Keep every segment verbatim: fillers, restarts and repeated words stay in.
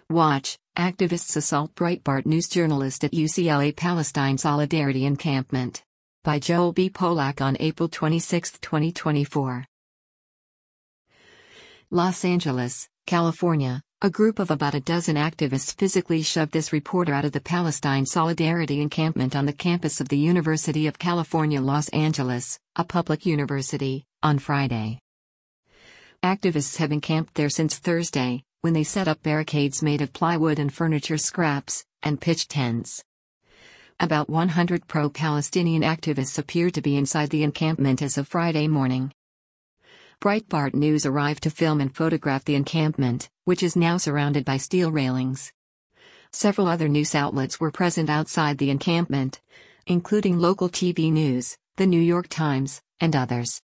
Watch, activists assault Breitbart News journalist at U C L A Palestine Solidarity Encampment. By Joel B. Polak on April twenty-sixth, twenty twenty-four. Los Angeles, California. A group of about a dozen activists physically shoved this reporter out of the Palestine Solidarity Encampment on the campus of the University of California, Los Angeles, a public university, on Friday. Activists have encamped there since Thursday, when they set up barricades made of plywood and furniture scraps, and pitched tents. About one hundred pro-Palestinian activists appear to be inside the encampment as of Friday morning. Breitbart News arrived to film and photograph the encampment, which is now surrounded by steel railings. Several other news outlets were present outside the encampment, including local T V news, The New York Times, and others.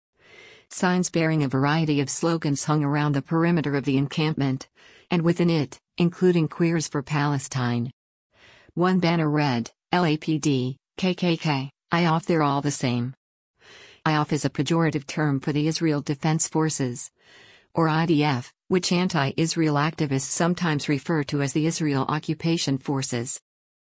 Signs bearing a variety of slogans hung around the perimeter of the encampment, and within it, including Queers for Palestine. One banner read, L A P D, K K K, I O F they're all the same. I O F is a pejorative term for the Israel Defense Forces, or I D F, which anti-Israel activists sometimes refer to as the Israel Occupation Forces.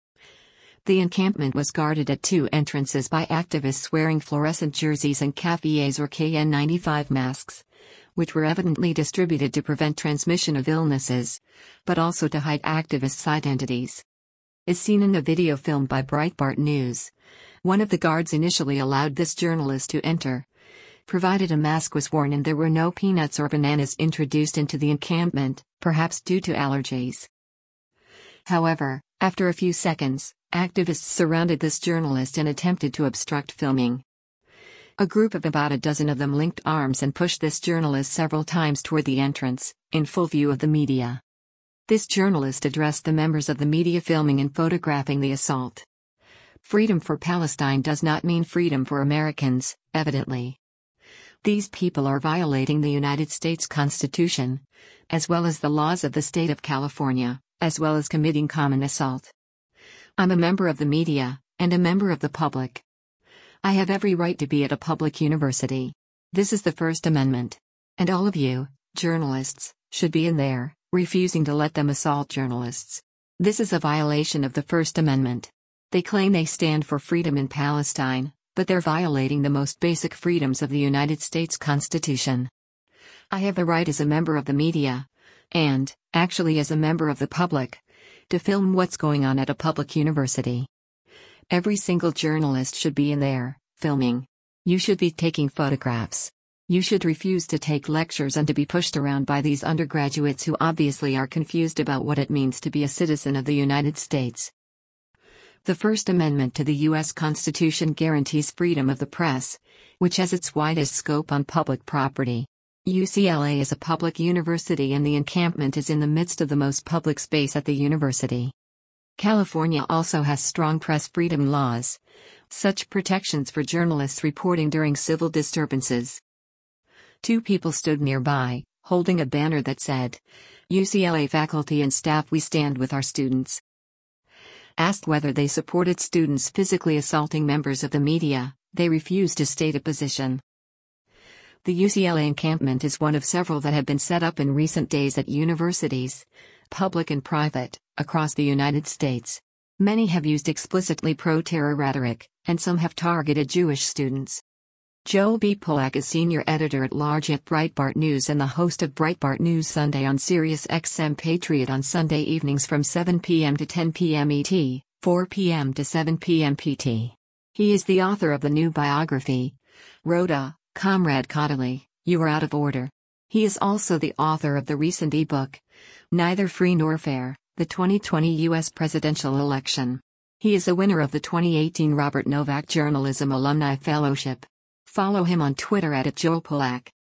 The encampment was guarded at two entrances by activists wearing fluorescent jerseys and K F E As or K N ninety-five masks, which were evidently distributed to prevent transmission of illnesses, but also to hide activists' identities. As seen in the video filmed by Breitbart News, one of the guards initially allowed this journalist to enter, provided a mask was worn and there were no peanuts or bananas introduced into the encampment, perhaps due to allergies. However, after a few seconds, activists surrounded this journalist and attempted to obstruct filming. A group of about a dozen of them linked arms and pushed this journalist several times toward the entrance, in full view of the media. This journalist addressed the members of the media filming and photographing the assault. Freedom for Palestine does not mean freedom for Americans, evidently. These people are violating the United States Constitution, as well as the laws of the state of California, as well as committing common assault. I'm a member of the media, and a member of the public. I have every right to be at a public university. This is the First Amendment. And all of you, journalists, should be in there, refusing to let them assault journalists. This is a violation of the First Amendment. They claim they stand for freedom in Palestine, but they're violating the most basic freedoms of the United States Constitution. I have the right as a member of the media, and, actually as a member of the public, to film what's going on at a public university. Every single journalist should be in there, filming. You should be taking photographs. You should refuse to take lectures and to be pushed around by these undergraduates who obviously are confused about what it means to be a citizen of the United States. The First Amendment to the U S Constitution guarantees freedom of the press, which has its widest scope on public property. U C L A is a public university and the encampment is in the midst of the most public space at the university. California also has strong press freedom laws, such protections for journalists reporting during civil disturbances. Two people stood nearby, holding a banner that said, U C L A faculty and staff, we stand with our students. Asked whether they supported students physically assaulting members of the media, they refused to state a position. The U C L A encampment is one of several that have been set up in recent days at universities, public and private, across the United States. Many have used explicitly pro-terror rhetoric, and some have targeted Jewish students. Joel B. Polak is senior editor-at-large at Breitbart News and the host of Breitbart News Sunday on Sirius X M Patriot on Sunday evenings from seven p m to ten p m E T, four p m to seven p m P T. He is the author of the new biography, Rhoda, Comrade Caudaly, You Are Out of Order. He is also the author of the recent ebook, Neither Free Nor Fair, the twenty twenty U S Presidential Election. He is a winner of the twenty eighteen Robert Novak Journalism Alumni Fellowship. Follow him on Twitter at Joel Polak.